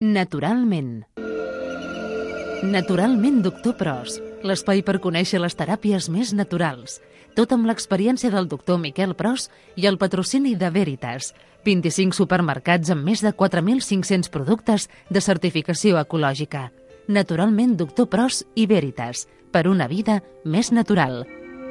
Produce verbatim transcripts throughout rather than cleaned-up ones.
Naturalment. Naturalment, doctor Pros. L'espai per conèixer les teràpies més naturals. Tot amb l'experiència del doctor Miquel Pros i el patrocini de Veritas. vint-i-cinc supermercats amb més de quatre mil cinc-cents productes de certificació ecològica. Naturalment, doctor Pros i Veritas. Per una vida més natural.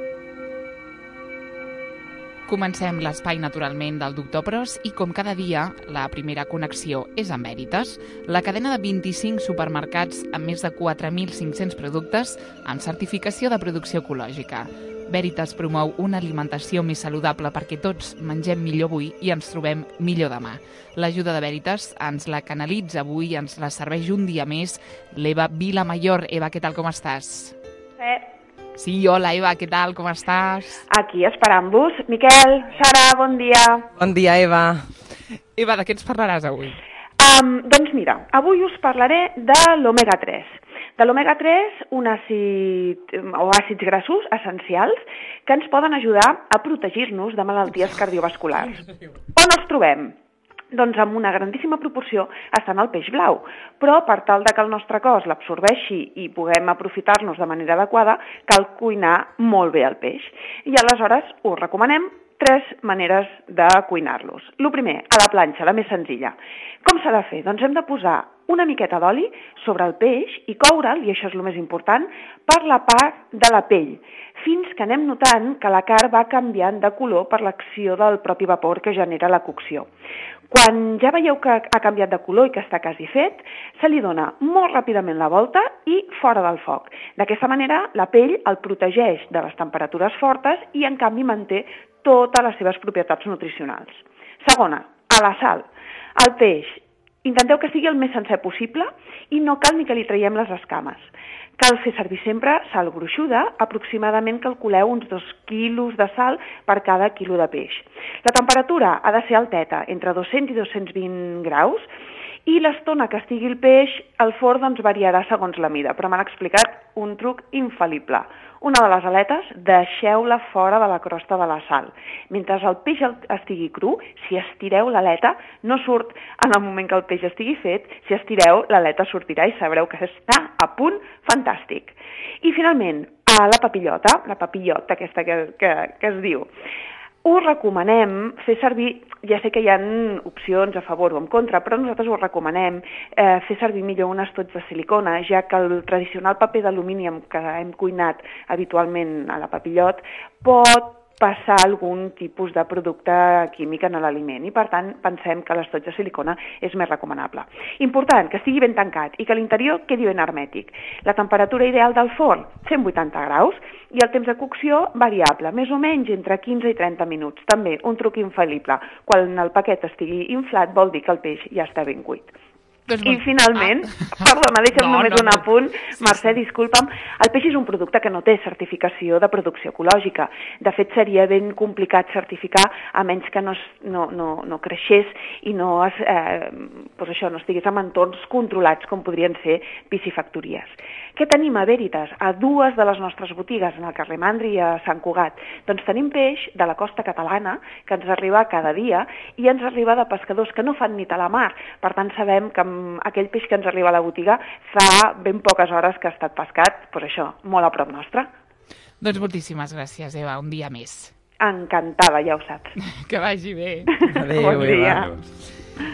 Comencem l'espai naturalment del doctor Pros i com cada dia la primera connexió és amb Veritas, la cadena de vint-i-cinc supermercats amb més de quatre mil cinc-cents productes amb certificació de producció ecològica. Veritas promou una alimentació més saludable perquè tots mengem millor avui i ens trobem millor demà. L'ajuda de Veritas ens la canalitza avui i ens la serveix un dia més l'Eva Vilamayor. Eva, què tal, com estàs? Eh. Sí, hola Eva, què tal, com estàs? Aquí esperant-vos. Miquel, Sara, bon dia. Bon dia, Eva. Eva, de què ens parlaràs avui? Um, doncs mira, avui us parlaré de l'omega tres. De l'omega tres, un àcid o àcids grassos essencials que ens poden ajudar a protegir-nos de malalties cardiovasculars. On els trobem? Doncs amb una grandíssima proporció està en el peix blau, però per tal de que el nostre cos l'absorbeixi i puguem aprofitar-nos de manera adequada, cal cuinar molt bé el peix. I aleshores us recomanem tres maneres de cuinar-los. El primer, a la planxa, la més senzilla. Com s'ha de fer? Doncs hem de posar una miqueta d'oli sobre el peix i coure'l, i això és el més important, per la part de la pell, fins que anem notant que la carn va canviant de color per l'acció del propi vapor que genera la cocció. Quan ja veieu que ha canviat de color i que està quasi fet, se li dona molt ràpidament la volta i fora del foc. D'aquesta manera, la pell el protegeix de les temperatures fortes i, en canvi, manté totes les seves propietats nutricionals. Segona, a la sal. El peix, intenteu que sigui el més sencer possible i no cal ni que li traiem les escames. Cal fer servir sempre sal gruixuda, aproximadament calculeu uns dos quilos de sal per cada quilo de peix. La temperatura ha de ser alteta, entre dos-cents i dos-cents vint graus, i l'estona que estigui el peix, el forn doncs variarà segons la mida, però m'han explicat un truc infal·lible. Una de les aletes, deixeu-la fora de la crosta de la sal. Mentre el peix estigui cru, si estireu l'aleta, no surt en el moment que el peix estigui fet, si estireu l'aleta sortirà i sabreu que està a punt fantàstic. I finalment, a la papillota, la papillota aquesta que, que, que es diu, us recomanem fer servir, ja sé que hi ha opcions a favor o en contra, però nosaltres us recomanem eh, fer servir millor un estoig de silicona, ja que el tradicional paper d'alumini que hem cuinat habitualment a la papillot pot passar algun tipus de producte químic en l'aliment i, per tant, pensem que l'estoig de silicona és més recomanable. Important, que estigui ben tancat i que l'interior quedi ben hermètic. La temperatura ideal del forn, cent vuitanta graus, i el temps de cocció variable, més o menys entre quinze i trenta minuts. També un truc infal·lible. Quan el paquet estigui inflat vol dir que el peix ja està ben cuit. Doncs I finalment, ah. perdona, deixa'm no, només no, un apunt, sí, Mercè, sí. disculpa'm, el peix és un producte que no té certificació de producció ecològica. De fet, seria ben complicat certificar a menys que no, no, no, no creixés i no, es, eh, doncs això, no estigués en entorns controlats com podrien ser piscifactories. Què tenim a Veritas? A dues de les nostres botigues, en el carrer Mandri i a Sant Cugat. Doncs tenim peix de la costa catalana que ens arriba cada dia i ens arriba de pescadors que no fan nit a la mar. Per tant, sabem que aquell peix que ens arriba a la botiga fa ben poques hores que ha estat pescat, doncs això, molt a prop nostre. Doncs moltíssimes gràcies, Eva, un dia més. Encantada, ja ho saps. Que vagi bé. Adéu, bon dia. Eva.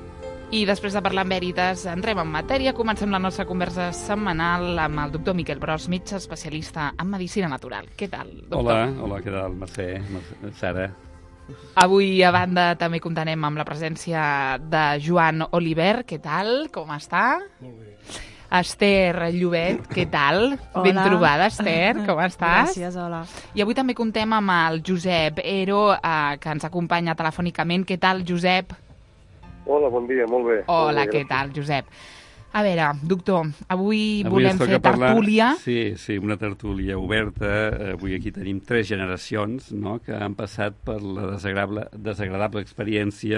I després de parlar amb Veritas, entrem en matèria. Comencem la nostra conversa setmanal amb el doctor Miquel Pros, metge especialista en medicina natural. Què tal, doctor? Hola, hola, què tal, Mercè, Mercè Sara? Avui, a banda, també comptarem amb la presència de Joan Oliver. Què tal? Com està? Molt bé. Esther Llobet, què tal? Hola. Ben trobada, Esther, com estàs? Gràcies, hola. I avui també comptem amb el Josep Ero, eh, que ens acompanya telefònicament. Què tal, Josep? Hola, bon dia, molt bé. Hola, molt bé, què tal, Josep? A veure, doctor, avui, Avui volem ens toca fer parlar- tertúlia. Sí, sí, una tertúlia oberta. Avui aquí tenim tres generacions, no?, que han passat per la desagradable, desagradable experiència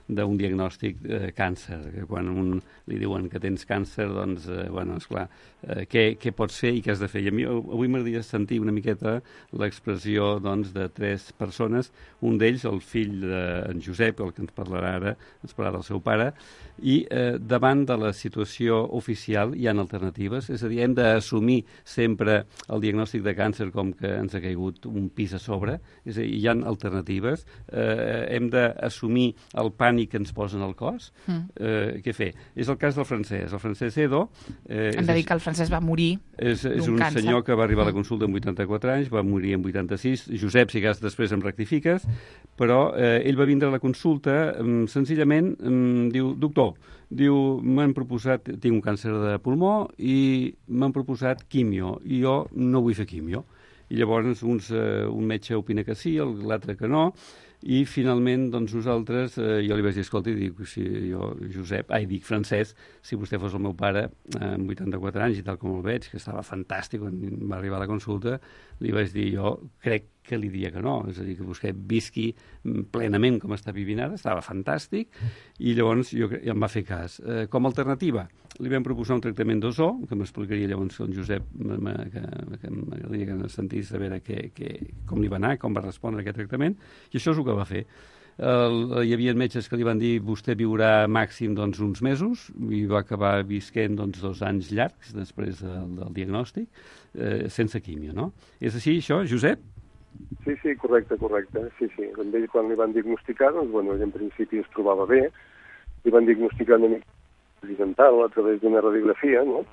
d'un diagnòstic de càncer, que quan un li diuen que tens càncer, doncs, eh, bueno, esclar, eh, què, què pots fer i què has de fer? I a mi avui m'agradaria sentir una miqueta l'expressió, doncs, de tres persones, un d'ells, el fill d'en Josep, el que ens parlarà ara, ens parlarà del seu pare, i eh, davant de la situació oficial hi ha alternatives, és a dir, hem d'assumir sempre el diagnòstic de càncer com que ens ha caigut un pis a sobre, és a dir, hi ha alternatives, eh, hem d'assumir el pànic que ens posen al cos, mm. eh, què fer? És el cas del Francesc. El Francesc Edo... Eh, Hem de dir que el Francesc va morir és, és un càncer. senyor que va arribar a la consulta amb vuitanta-quatre anys, va morir amb vuitanta-sis. Josep, si cas després em rectifiques, però eh, ell va vindre a la consulta eh, senzillament, eh, diu, doctor, diu, m'han proposat, tinc un càncer de pulmó i m'han proposat quimio, i jo no vull fer quimio. I llavors uns, eh, un metge opina que sí, l'altre que no, i finalment, doncs, nosaltres, eh, jo li vaig dir, escolta, i dic, si jo, Josep, ai, dic, Francesc, si vostè fos el meu pare, eh, amb vuitanta-quatre anys i tal com el veig, que estava fantàstic quan va arribar a la consulta, li vaig dir, jo crec que li diria que no, és a dir, que vostè visqui plenament com està vivint ara, estava fantàstic, i llavors jo, ja em va fer cas. Eh, com a alternativa, li vam proposar un tractament d'ozó, que m'explicaria llavors el Josep, que, que m'agradaria que sentís a veure que, que, com li va anar, com va respondre a aquest tractament, i això és el que va fer. El, hi havia metges que li van dir vostè viurà màxim doncs, uns mesos, i va acabar visquent doncs, dos anys llargs després del, del diagnòstic, eh, sense quimio, no? És així, això, Josep? Sí, sí, correcte, correcte. Sí, sí. Amb ell, quan li van diagnosticar, doncs, bueno, ell en principi es trobava bé, li van diagnosticar una mica accidental a través d'una radiografia, no?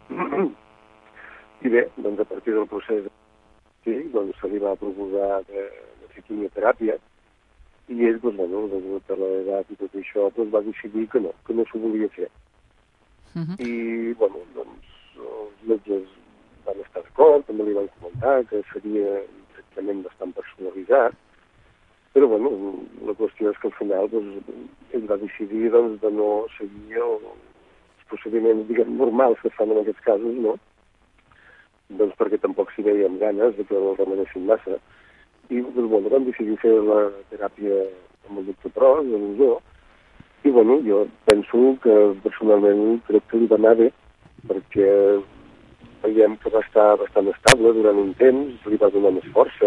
I bé, doncs a partir del procés sí, doncs se li va proposar de, de fer quimioteràpia, i ell, doncs, bueno, degut a l'edat i tot això, doncs va decidir que no, que no s'ho volia fer. Uh -huh. I, bueno, doncs, els metges van estar d'acord, també li van comentar que seria tractament bastant personalitzat, però, bueno, la qüestió és que al final, doncs, ell va decidir, doncs, de no seguir els procediments, diguem, normals que fan en aquests casos, no? Doncs perquè tampoc s'hi veia amb ganes de que el remenessin massa. I, doncs, bueno, vam decidir fer la teràpia amb el doctor Pros, de l'ozó, i, bueno, jo penso que personalment crec que li va anar bé, perquè veiem que va estar bastant estable durant un temps, li va donar més força,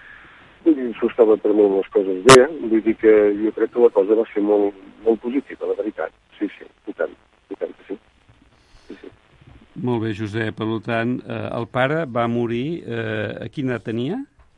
i s'ho estava prenent les coses bé, vull dir que jo crec que la cosa va ser molt, molt positiva, la veritat. Sí, sí, i tant, i tant que sí. sí, sí. Molt bé, Josep, per tant, eh, el pare va morir, eh, a quina edat tenia?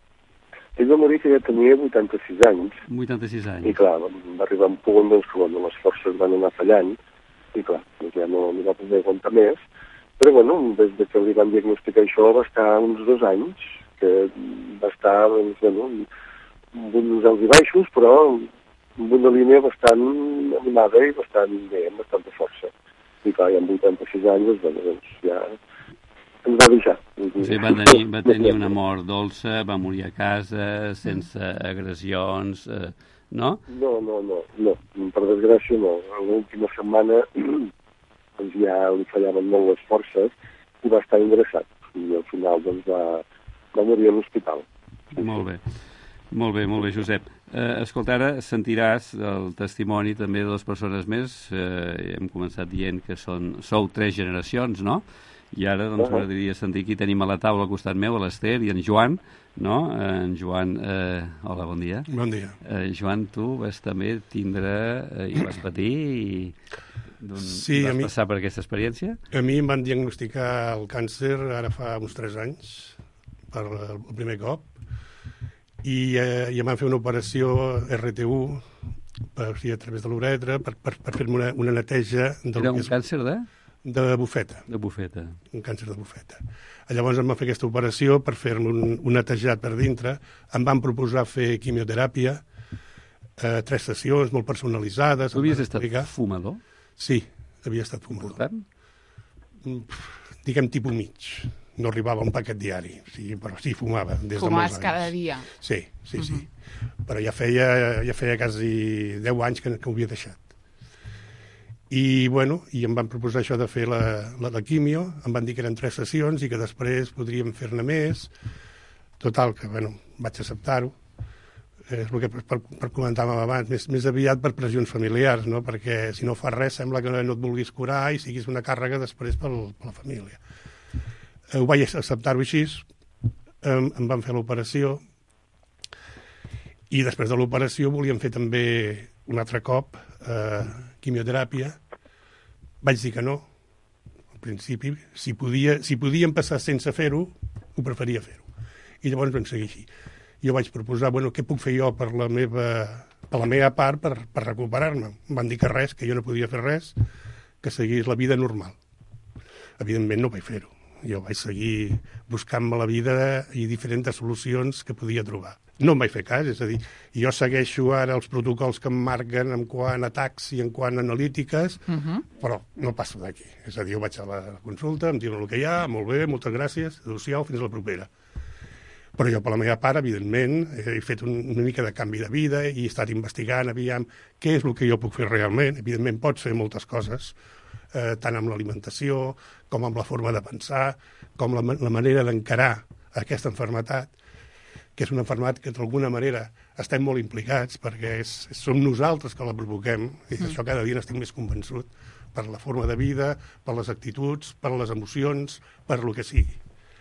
Ell va morir que ja tenia vuitanta-sis anys. vuitanta-sis anys. I clar, va arribar un punt doncs, que bueno, les forces van anar fallant, i clar, doncs ja no, no va poder aguantar més. Però, bueno, des de que li van diagnosticar això va estar uns dos anys, que va estar, doncs, bueno, amb uns alts i baixos, però amb una línia bastant animada i bastant bé, amb bastanta força. I clar, ja amb vuitanta-sis anys, doncs, bueno, doncs ja ens va deixar. Sí, va tenir, va tenir una mort dolça, va morir a casa, sense agressions, eh, no? No, no, no, no, per desgràcia no. L'última setmana doncs ja li fallaven molt les forces i va estar ingressat. I al final doncs, va, va morir a l'hospital. Sí, molt bé, molt bé, molt bé, Josep. Eh, escolta, ara sentiràs el testimoni també de les persones més. Eh, hem començat dient que són, sou tres generacions, no? I ara doncs, uh-huh. m'agradaria sentir aquí tenim a la taula al costat meu, a l'Ester i en Joan, no? Eh, en Joan, eh, hola, bon dia. Bon dia. Eh, Joan, tu vas també tindre, eh, i vas patir i sí, vas mi, passar per aquesta experiència? A mi em van diagnosticar el càncer ara fa uns tres anys, per el primer cop, i, eh, i em van fer una operació R T U per, sí, a través de l'uretra per, per, per fer-me una, una neteja... Era un és, càncer de? De bufeta. De bufeta. Un càncer de bufeta. Llavors em van fer aquesta operació per fer-me un, un netejat per dintre. Em van proposar fer quimioteràpia, eh, tres sessions molt personalitzades. Tu havies estat fumador? Sí, havia estat fumador. Important? Diguem tipus mig. No arribava a un paquet diari, sí, però sí fumava des Fumaves de molts anys. cada dia? Sí, sí, sí. Uh-huh. Però ja feia, ja feia quasi deu anys que, que ho havia deixat. I, bueno, i em van proposar això de fer la, la, la quimio, em van dir que eren tres sessions i que després podríem fer-ne més. Total, que, bueno, vaig acceptar-ho. és el que per, per comentàvem abans, més, més aviat per pressions familiars, no? Perquè si no fas res sembla que no et vulguis curar i siguis una càrrega després per, per la família. Eh, ho vaig acceptar-ho així, em, em van fer l'operació i després de l'operació volíem fer també un altre cop eh, quimioteràpia. Vaig dir que no, al principi. Si, podia, si podíem passar sense fer-ho, ho preferia fer-ho. I llavors vam seguir així. Jo vaig proposar, bueno, què puc fer jo per la meva, per la meva part per, per recuperar-me? Em van dir que res, que jo no podia fer res, que seguís la vida normal. Evidentment no vaig fer-ho. Jo vaig seguir buscant-me la vida i diferents solucions que podia trobar. No em vaig fer cas, és a dir, jo segueixo ara els protocols que em marquen en quant a tacs i en quant a analítiques, uh-huh. però no passo d'aquí. És a dir, jo vaig a la consulta, em diuen el que hi ha, molt bé, moltes gràcies, adéu-siau, fins a la propera. Però jo, per la meva part, evidentment, he fet un, una mica de canvi de vida i he estat investigant, aviam, què és el que jo puc fer realment. Evidentment, pots fer moltes coses, eh, tant amb l'alimentació, com amb la forma de pensar, com la, la manera d'encarar aquesta malaltia, que és una malaltia que d'alguna manera estem molt implicats perquè és, som nosaltres que la provoquem i d'això cada dia n'estic més convençut per la forma de vida, per les actituds, per les emocions, per lo que sigui.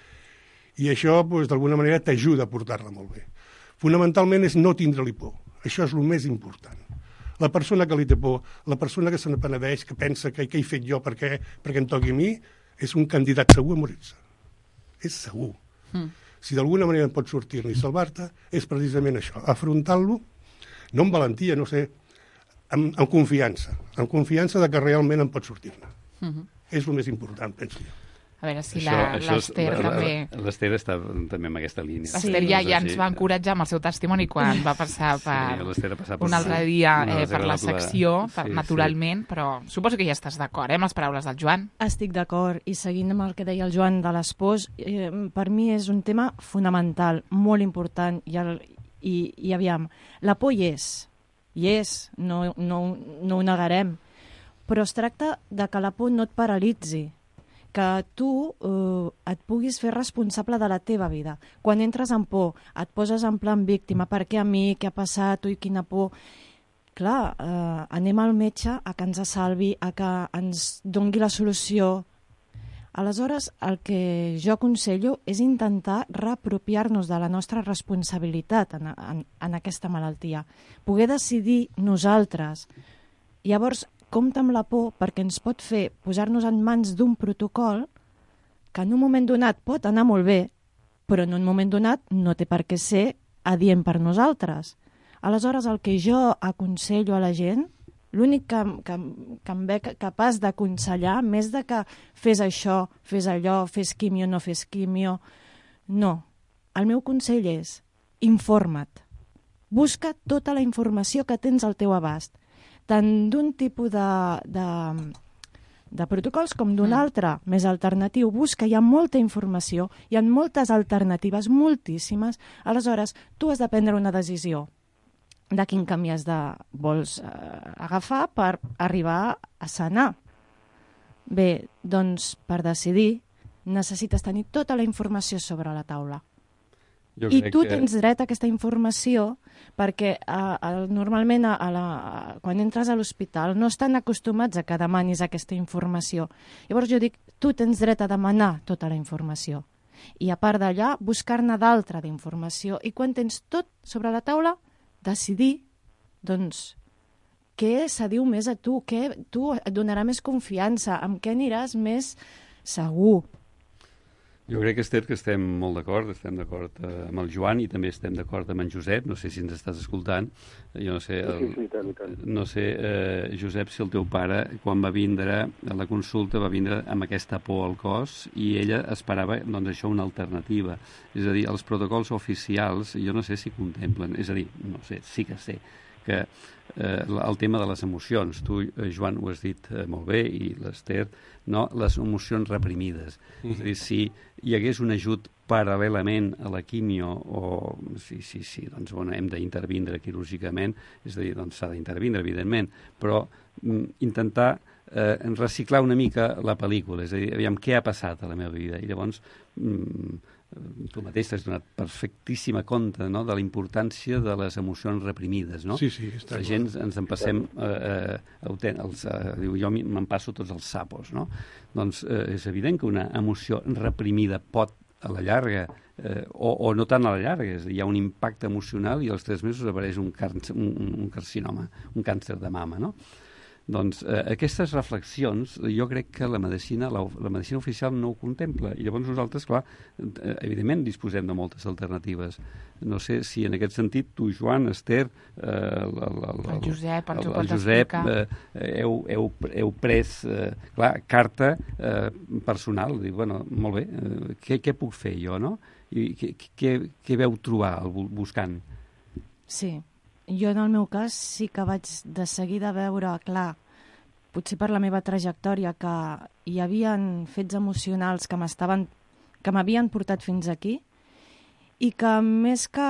I això, doncs, d'alguna manera, t'ajuda a portar-la molt bé. Fonamentalment és no tindre-li por. Això és el més important. La persona que li té por, la persona que se n'apenedeix, que pensa que què he fet jo perquè, perquè em toqui a mi, és un candidat segur a morir-se. És segur. Mm. Si d'alguna manera en pots sortir-ne i salvar-te, és precisament això, afrontar-lo, no amb valentia, no sé, amb, amb confiança, amb confiança de que realment en pots sortir-ne. Mm-hmm. És el més important, penso jo. A veure si l'Ester també... L'Ester està també en aquesta línia. L'Ester ja, ja ens va encoratjar amb el seu testimoni quan va passar per sí, un altre dia eh, per la secció, per, sí, naturalment, sí. Però suposo que ja estàs d'acord, eh, amb les paraules del Joan. Estic d'acord, i seguint amb el que deia el Joan de l'espòs, eh, per mi és un tema fonamental, molt important, i, el, i, i aviam, la por hi és, hi és, no, no, no ho negarem, però es tracta de que la por no et paralitzi, que tu eh, et puguis fer responsable de la teva vida. Quan entres en por, et poses en plan víctima, per què a mi, què ha passat, ui, quina por... Clar, eh, anem al metge a que ens salvi, a que ens dongui la solució. Aleshores, el que jo aconsello és intentar reapropiar-nos de la nostra responsabilitat en, en, en aquesta malaltia. Poder decidir nosaltres. Llavors, compta amb la por perquè ens pot fer posar-nos en mans d'un protocol que en un moment donat pot anar molt bé, però en un moment donat no té per què ser adient per nosaltres. Aleshores, el que jo aconsello a la gent, l'únic que, que, que em ve capaç d'aconsellar, més de que fes això, fes allò, fes quimio, no fes quimio, no. El meu consell és informa't. Busca tota la informació que tens al teu abast, tant d'un tipus de, de, de protocols com d'un mm. altre, més alternatiu. Busca, hi ha molta informació, hi ha moltes alternatives, moltíssimes. Aleshores, tu has de prendre una decisió de quin camí has de, vols eh, agafar per arribar a sanar. Bé, doncs, per decidir, necessites tenir tota la informació sobre la taula. Jo I tu que... tens dret a aquesta informació perquè a, a, normalment a, a la, a, quan entres a l'hospital no estan acostumats a que demanis aquesta informació. Llavors jo dic, tu tens dret a demanar tota la informació. I a part d'allà, buscar-ne d'altra d'informació. I quan tens tot sobre la taula, decidir, doncs, què s'adiu més a tu, què tu et donarà més confiança, amb què aniràs més segur. Jo crec, Ester, que estem molt d'acord, estem d'acord eh, amb el Joan i també estem d'acord amb en Josep, no sé si ens estàs escoltant, jo no sé, el, sí, sí, tant, tant. no sé eh, Josep, si el teu pare, quan va vindre a la consulta, va vindre amb aquesta por al cos i ella esperava, doncs, això, una alternativa. És a dir, els protocols oficials, jo no sé si contemplen, és a dir, no sé, sí que sé, que eh, el tema de les emocions, tu, eh, Joan, ho has dit eh, molt bé, i l'Ester, no? Les emocions reprimides. Mm-hmm. És a dir, si hi hagués un ajut paral·lelament a la quimio, o sí, sí, sí, doncs bueno, hem d'intervindre quirúrgicament, és a dir, doncs s'ha d'intervindre, evidentment, però mm, intentar eh, reciclar una mica la pel·lícula, és a dir, aviam, què ha passat a la meva vida? I llavors mm, tu mateix t'has donat perfectíssima compte, no?, de la importància de les emocions reprimides, no? Sí, sí, està La gent ens en passem, eh, eh, els, eh, diu, jo me'n passo tots els sapos, no? Doncs eh, és evident que una emoció reprimida pot, a la llarga, eh, o, o no tant a la llarga, és a dir, hi ha un impacte emocional i als tres mesos apareix un, car un, un carcinoma, un càncer de mama, no? Doncs eh, aquestes reflexions jo crec que la medicina, la, la medicina oficial no ho contempla i llavors nosaltres, clar, eh, evidentment disposem de moltes alternatives. No sé si en aquest sentit tu, Joan, Esther, eh, el, el, el, el Josep, ens el, ho el pots Josep, explicar. Eh, heu, heu, heu pres, eh, clar, carta eh, personal. Dic, bueno, molt bé, eh, què, què puc fer jo, no? I què, què, què veu trobar el, buscant? Sí. Jo, en el meu cas, sí que vaig de seguida veure, clar, potser per la meva trajectòria, que hi havia fets emocionals que m'estaven, que m'havien portat fins aquí i que més que...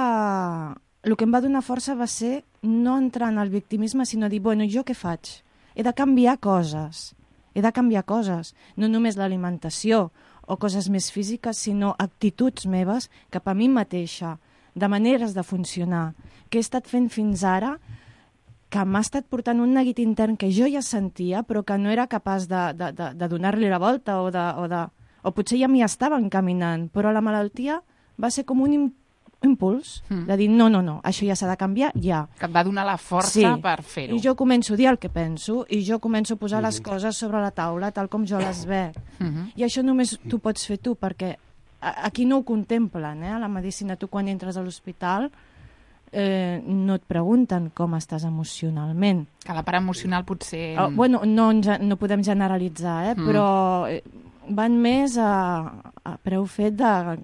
El que em va donar força va ser no entrar en el victimisme, sinó dir, bueno, jo què faig? He de canviar coses, he de canviar coses, no només l'alimentació o coses més físiques, sinó actituds meves cap a mi mateixa, de maneres de funcionar, que he estat fent fins ara, que m'ha estat portant un neguit intern que jo ja sentia, però que no era capaç de, de, de, de donar-li la volta, o, de, o, de, o potser ja m'hi estava encaminant, però la malaltia va ser com un impuls, mm. de dir, no, no, no, això ja s'ha de canviar, ja. Que et va donar la força sí. per fer-ho. I jo començo a dir el que penso, i jo començo a posar mm -hmm. les coses sobre la taula, tal com jo les veig. Mm -hmm. I això només tu pots fer tu, perquè aquí no ho contemplen, eh? A la medicina, tu quan entres a l'hospital eh, no et pregunten com estàs emocionalment. Que la part emocional potser... Oh, bueno, no, no podem generalitzar, eh? Mm. Però van més a, a preu fet de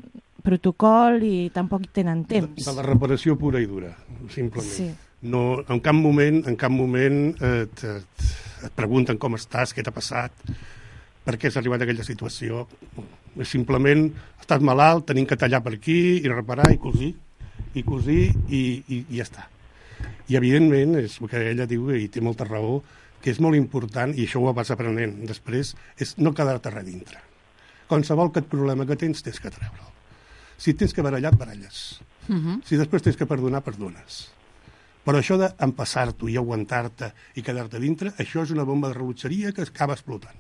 protocol i tampoc tenen temps. De, de la reparació pura i dura, simplement. Sí. No, en cap moment, en cap moment eh, et, et, et pregunten com estàs, què t'ha passat, per què has arribat a aquella situació. Simplement, estàs malalt, tenim que tallar per aquí i reparar i cosir, i cosir i, i, i ja està. I evidentment, és el que ella diu, i té molta raó, que és molt important, i això ho vas aprenent després, és no quedar-te res dintre. Qualsevol que problema que tens, tens que treure'l. Si tens que barallar, et baralles. Uh -huh. Si després tens que perdonar, perdones. Però això d'empassar-t'ho i aguantar-te i quedar-te dintre, això és una bomba de rellotgeria que acaba explotant.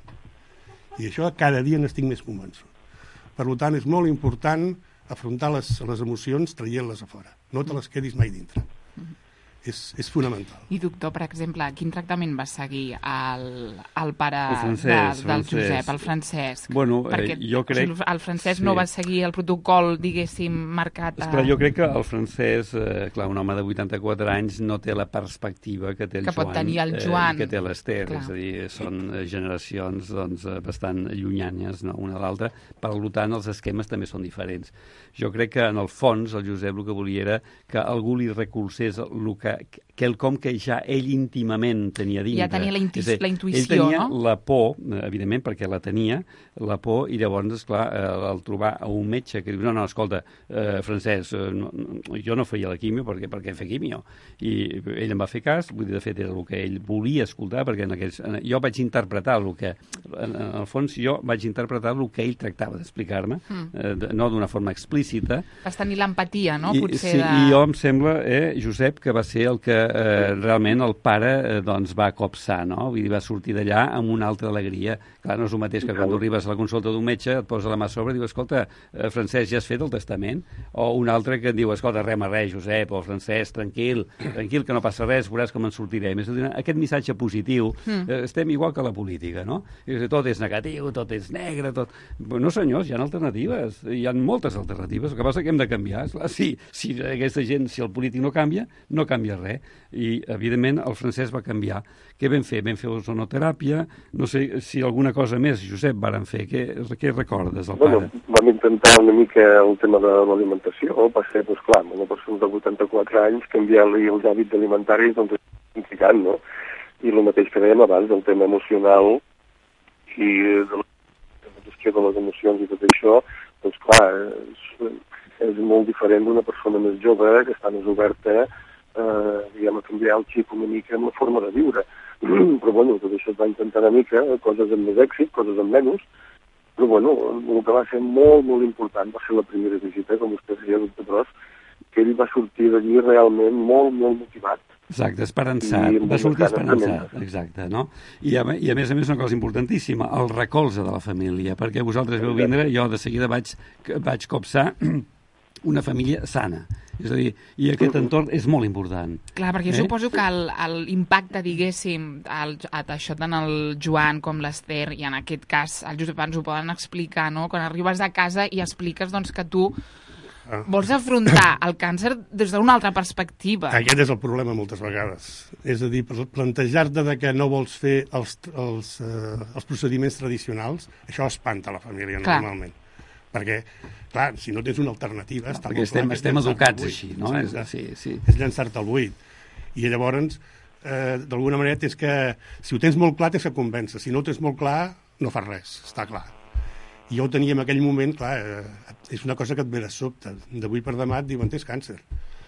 I això cada dia n'estic més convençut. Per tant, és molt important afrontar les, les emocions traient-les a fora. No te les quedis mai dintre. És, és fonamental. I, doctor, per exemple, quin tractament va seguir el, el pare el francès, de, del francès. Josep, el Francesc? Bueno, Perquè eh, jo crec... o sigui, el Francesc sí. no va seguir el protocol, diguéssim, marcat... A... Esclar, jo crec que el Francesc, eh, clar, un home de vuitanta-quatre anys, no té la perspectiva que té el que Joan, pot tenir el Joan. Eh, que té l'Ester, Clar. és a dir, són generacions doncs, bastant llunyanyes, no?, una a l'altra. Per tant, els esquemes també són diferents. Jo crec que, en el fons, el Josep el que volia era que algú li recolzés el que, quelcom que ja ell íntimament tenia dintre. Ja tenia la, intu dir, la intuïció, ell tenia no? la por, evidentment, perquè la tenia, la por, i llavors, esclar, al trobar a un metge que diu, no, no, escolta, eh, Francesc, eh, no, jo no feia la quimio perquè, perquè fer quimio. I ell em va fer cas, vull dir, de fet, era el que ell volia escoltar, perquè en aquells, en, jo vaig interpretar el que, en, en el fons, jo vaig interpretar el que ell tractava d'explicar-me, mm. eh, no d'una forma explícita. Vas tenir l'empatia, no?, I, potser sí, de... I jo em sembla, eh, Josep, que va ser el que eh, realment el pare eh, doncs va copsar, no? Vull dir, va sortir d'allà amb una altra alegria. Clar, no és el mateix que quan tu arribes a la consulta d'un metge, et posa la mà a sobre i diu, escolta, eh, Francesc, ja has fet el testament? O un altre que et diu, escolta, res, res, Josep, o Francesc, tranquil, tranquil, que no passa res, veuràs com en sortirem. És a dir, aquest missatge positiu, mm. eh, estem igual que la política, no? És a dir, tot és negatiu, tot és negre, tot... No, senyors, hi ha alternatives, hi ha moltes alternatives, el que passa que hem de canviar. Esclar, sí, si aquesta gent, si el polític no canvia, no canvia res. I, evidentment, el Francesc va canviar. Què vam fer? Vam fer ozonoteràpia, no sé si alguna cosa més, Josep, varen fer. Què, què recordes del bueno, pare? Vam intentar una mica el tema de l'alimentació, va ser, doncs clar, una persona de vuitanta-quatre anys, canviar-li els hàbits alimentaris, doncs és complicat, no? I el mateix que dèiem abans, el tema emocional i de la gestió de les emocions i tot això, doncs clar, és, és molt diferent d'una persona més jove que està més oberta eh, diguem, a canviar el xip una mica amb la forma de viure. Però bueno, tot això es va intentar una mica, coses amb més èxit, coses amb menys, Però, bueno, el que va ser molt, molt important va ser la primera visita, com vostè deia, doctor Pros, que ell va sortir d'allí realment molt, molt motivat. Exacte, esperançat, va sortir esperançat, exacte, no? I a, I a més a més una cosa importantíssima, el recolze de la família, perquè vosaltres veu vindre, jo de seguida vaig, vaig copsar una família sana. És a dir, i aquest entorn és molt important. Clar, perquè jo eh? suposo que l'impacte, diguéssim, el, això tant el Joan com l'Ester, i en aquest cas el Josep ens ho poden explicar, no? Quan arribes a casa i expliques doncs, que tu ah. vols afrontar el càncer des d'una altra perspectiva. Aquest és el problema moltes vegades. És a dir, plantejar-te de que no vols fer els, els, eh, els procediments tradicionals, això espanta la família Clar. Normalment. Perquè, clar, si no tens una alternativa... No, perquè estem, estem educats així, no? És, sí, sí. és llançar-te al buit. I llavors, eh, d'alguna manera, tens que... Si ho tens molt clar, tens que convèncer. Si no ho tens molt clar, no fas res, està clar. I jo ho tenia en aquell moment, clar, eh, és una cosa que et ve de sobte. D'avui per demà et diuen, tens càncer.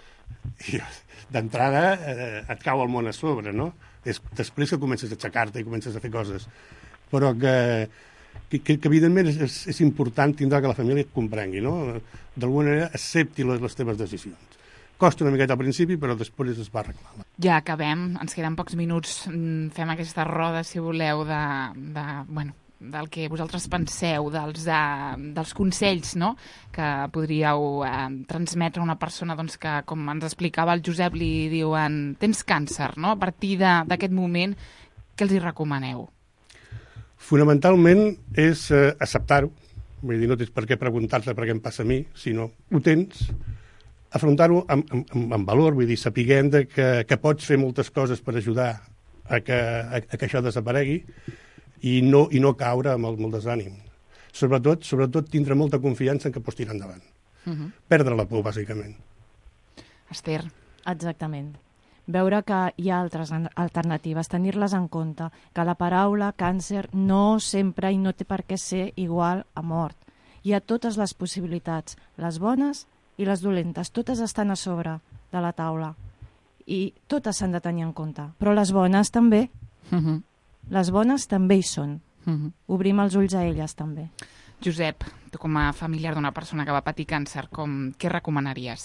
I d'entrada eh, et cau el món a sobre, no? És després que comences a aixecar-te i comences a fer coses. Però que... Que, que, que evidentment és, és important tindrà que la família et comprengui, no? D'alguna manera accepti les, les teves decisions. Costa una miqueta al principi, però després es va arreglar. Ja acabem, ens queden pocs minuts, fem aquesta roda, si voleu, de, de, bueno, del que vosaltres penseu, dels, de, dels consells, no?, que podríeu eh, transmetre a una persona doncs, que, com ens explicava el Josep, li diuen tens càncer, no?, a partir d'aquest moment, què els hi recomaneu? Fonamentalment és eh, acceptar-ho, vull dir, no tens per què preguntar-te per què em passa a mi, sinó ho tens, afrontar-ho amb, amb, amb valor, vull dir, sapiguem de que, que pots fer moltes coses per ajudar a que, a, a que això desaparegui i no, i no caure amb el, amb el desànim. Sobretot, sobretot tindre molta confiança en que pots tirar endavant. Uh-huh. Perdre la por, bàsicament. Esther. Exactament. Veure que hi ha altres alternatives, tenir-les en compte, que la paraula càncer no sempre i no té per què ser igual a mort. Hi ha totes les possibilitats, les bones i les dolentes, totes estan a sobre de la taula i totes s'han de tenir en compte, però les bones també. Uh-huh. Les bones també hi són. Uh-huh. Obrim els ulls a elles també. Josep, tu com a familiar d'una persona que va patir càncer, com, què recomanaries?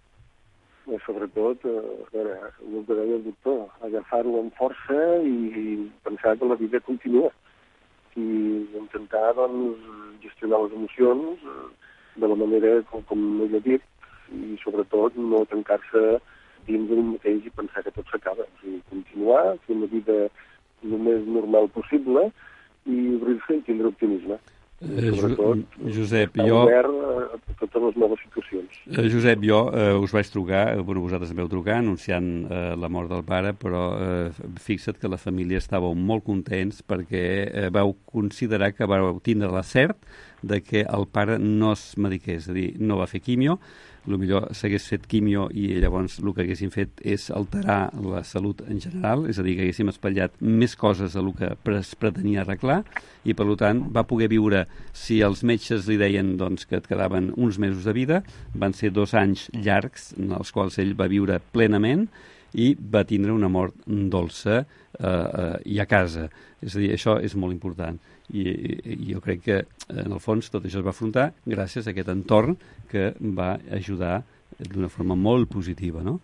Sobretot, eh, a veure, el que deia el doctor, agafar-ho amb força i pensar que la vida continua i intentar doncs, gestionar les emocions eh, de la manera com, com ell ha dit i sobretot no tancar-se dins d'un mateix i pensar que tot s'acaba. O sigui, continuar, fer una vida el més normal possible i obrir-se i tindre optimisme. Eh, Josep, jo... Obert a totes les noves situacions. Eh, Josep, jo eh, us vaig trucar, eh, bueno, vosaltres em vau trucar anunciant eh, la mort del pare, però eh, fixa't que la família estàveu molt contents perquè eh, vau considerar que vau tindre la cert de que el pare no es mediqués, és a dir, no va fer quimio, potser s'hagués fet quimio i llavors el que haguéssim fet és alterar la salut en general, és a dir, que haguéssim espatllat més coses del que es pretenia arreglar i, per tant, va poder viure, si els metges li deien doncs, que et quedaven uns mesos de vida, van ser dos anys llargs en els quals ell va viure plenament i va tindre una mort dolça eh, eh, i a casa. És a dir, això és molt important. I, i jo crec que, en el fons, tot això es va afrontar gràcies a aquest entorn que va ajudar d'una forma molt positiva, no?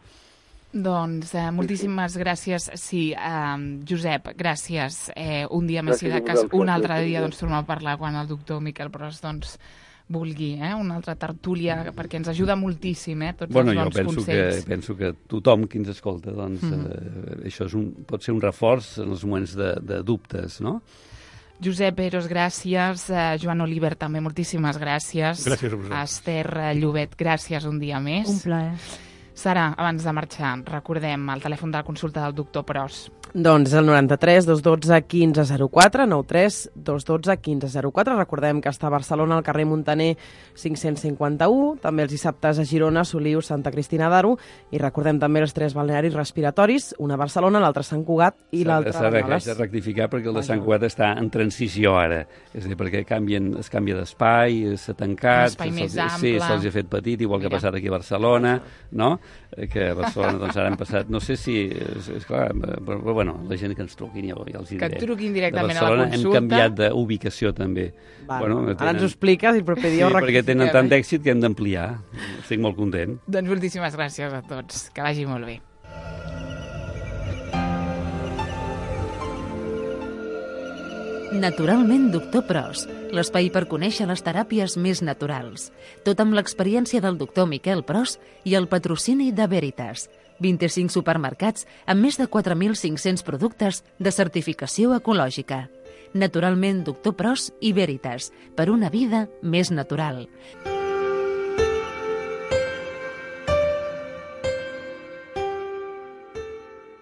Doncs eh, moltíssimes gràcies. Sí, eh, Josep, gràcies. Eh, un dia més, si de cas, un altre dia doncs, tornem a parlar quan el doctor Miquel Pros doncs, vulgui, eh? Una altra tertúlia, perquè ens ajuda moltíssim, eh? Tots bueno, els bons penso consells. Que, penso que tothom qui ens escolta, doncs, mm. eh, això és un, pot ser un reforç en els moments de, de dubtes, no? Josep Eros, gràcies. Uh, Joan Oliver, també moltíssimes gràcies. Gràcies a vosaltres. Esther Llobet, gràcies un dia més. Un plaer. Sara, abans de marxar, recordem el telèfon de la consulta del doctor Pros. Doncs el noranta-tres dos dotze quinze zero quatre, nou tres dos dotze quinze zero quatre. Recordem que està a Barcelona, al carrer Muntaner cinc-cents cinquanta-u, també els dissabtes a Girona, Soliu, Santa Cristina d'Aro, i recordem també els tres balnearis respiratoris, una a Barcelona, l'altra a Sant Cugat i l'altra a Banyoles. S'ha de rectificar perquè el de Sant Cugat està en transició ara, és a dir, perquè canvien, es canvia d'espai, s'ha tancat, un espai més ample. Sí, se'ls ha fet petit, igual que ha passat aquí a Barcelona, no? Que a Barcelona doncs ara han passat, no sé si, és, és clar, però, però bueno, la gent que ens truquin ja, ja els hi Que diré. et truquin directament de Barcelona. a la consulta. Hem canviat d'ubicació també. Val. Bueno, Ara tenen... ens ho expliques i el proper dia Sí, ho perquè tenen rectifiquem, tant eh? d'èxit que hem d'ampliar. Estic molt content. Doncs moltíssimes gràcies a tots. Que vagi molt bé. Naturalment, doctor Pros, l'espai per conèixer les teràpies més naturals. Tot amb l'experiència del doctor Miquel Pros i el patrocini de Veritas. vint-i-cinc supermercats amb més de quatre mil cinc-cents productes de certificació ecològica. Naturalment, doctor Pros i Veritas, per una vida més natural.